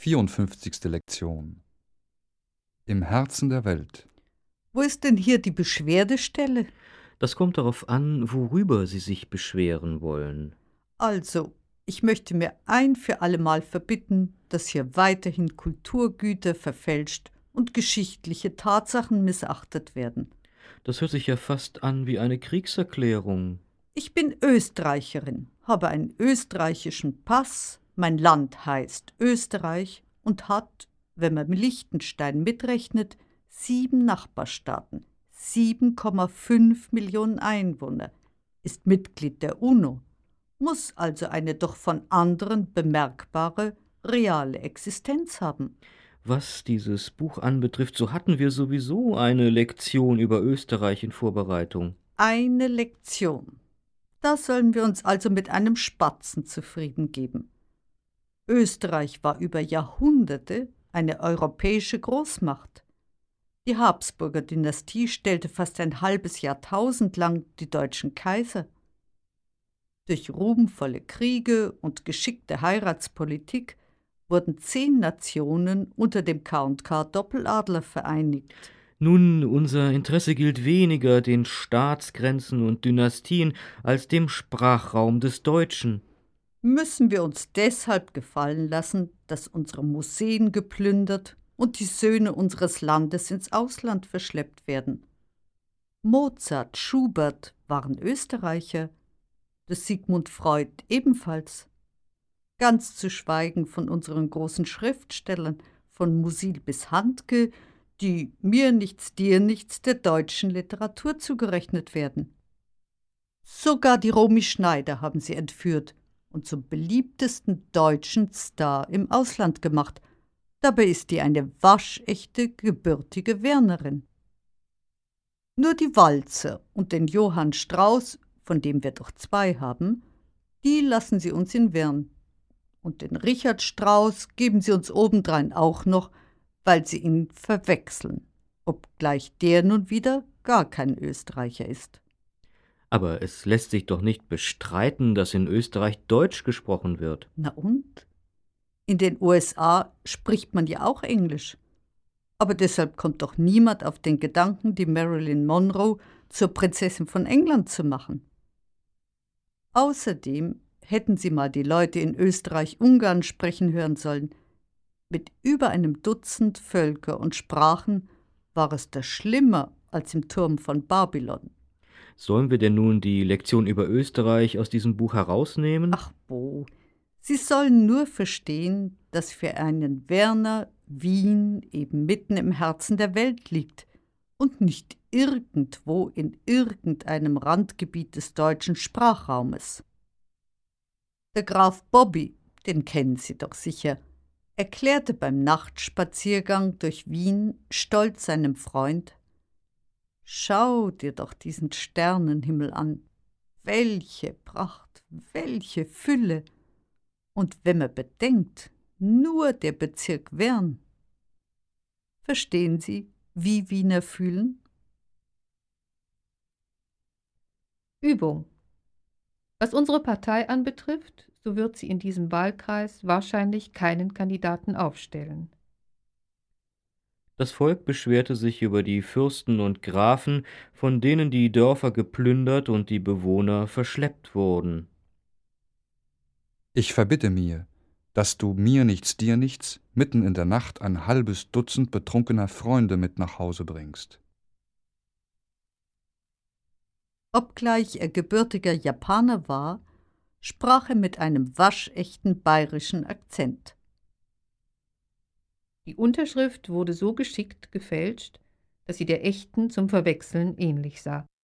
54. Lektion. Im Herzen der Welt. Wo ist denn hier die Beschwerdestelle? Das kommt darauf an, worüber Sie sich beschweren wollen. Also, ich möchte mir ein für allemal verbitten, dass hier weiterhin Kulturgüter verfälscht und geschichtliche Tatsachen missachtet werden. Das hört sich ja fast an wie eine Kriegserklärung. Ich bin Österreicherin, habe einen österreichischen Pass, mein Land heißt Österreich und hat, wenn man Liechtenstein mitrechnet, 7 Nachbarstaaten, 7,5 Millionen Einwohner, ist Mitglied der UNO, muss also eine doch von anderen bemerkbare, reale Existenz haben. Was dieses Buch anbetrifft, so hatten wir sowieso eine Lektion über Österreich in Vorbereitung. Eine Lektion. Da sollen wir uns also mit einem Spatzen zufrieden geben. Österreich war über Jahrhunderte eine europäische Großmacht. Die Habsburger Dynastie stellte fast ein halbes Jahrtausend lang die deutschen Kaiser. Durch ruhmvolle Kriege und geschickte Heiratspolitik wurden 10 Nationen unter dem K&K-Doppeladler vereinigt. Nun, unser Interesse gilt weniger den Staatsgrenzen und Dynastien als dem Sprachraum des Deutschen. Müssen wir uns deshalb gefallen lassen, dass unsere Museen geplündert und die Söhne unseres Landes ins Ausland verschleppt werden? Mozart, Schubert waren Österreicher, das Sigmund Freud ebenfalls. Ganz zu schweigen von unseren großen Schriftstellern, von Musil bis Handke, die mir nichts, dir nichts der deutschen Literatur zugerechnet werden. Sogar die Romy Schneider haben sie entführt und zum beliebtesten deutschen Star im Ausland gemacht. Dabei ist die eine waschechte, gebürtige Wernerin. Nur die Walzer und den Johann Strauß, von dem wir doch 2 haben, die lassen sie uns in Wern. Und den Richard Strauss geben sie uns obendrein auch noch, weil sie ihn verwechseln, obgleich der nun wieder gar kein Österreicher ist. Aber es lässt sich doch nicht bestreiten, dass in Österreich Deutsch gesprochen wird. Na und? In den USA spricht man ja auch Englisch. Aber deshalb kommt doch niemand auf den Gedanken, die Marilyn Monroe zur Prinzessin von England zu machen. Außerdem hätten Sie mal die Leute in Österreich-Ungarn sprechen hören sollen. Mit über einem Dutzend Völker und Sprachen war es da schlimmer als im Turm von Babylon. Sollen wir denn nun die Lektion über Österreich aus diesem Buch herausnehmen? Ach Bo, Sie sollen nur verstehen, dass für einen Werner Wien eben mitten im Herzen der Welt liegt und nicht irgendwo in irgendeinem Randgebiet des deutschen Sprachraumes. Der Graf Bobby, den kennen Sie doch sicher, erklärte beim Nachtspaziergang durch Wien stolz seinem Freund: »Schau dir doch diesen Sternenhimmel an. Welche Pracht, welche Fülle! Und wenn man bedenkt, nur der Bezirk Wern.« Verstehen Sie, wie Wiener fühlen? Übung. Was unsere Partei anbetrifft, so wird sie in diesem Wahlkreis wahrscheinlich keinen Kandidaten aufstellen. Das Volk beschwerte sich über die Fürsten und Grafen, von denen die Dörfer geplündert und die Bewohner verschleppt wurden. Ich verbitte mir, dass du mir nichts, dir nichts mitten in der Nacht ein halbes Dutzend betrunkener Freunde mit nach Hause bringst. Obgleich er gebürtiger Japaner war, sprach er mit einem waschechten bayerischen Akzent. Die Unterschrift wurde so geschickt gefälscht, dass sie der echten zum Verwechseln ähnlich sah.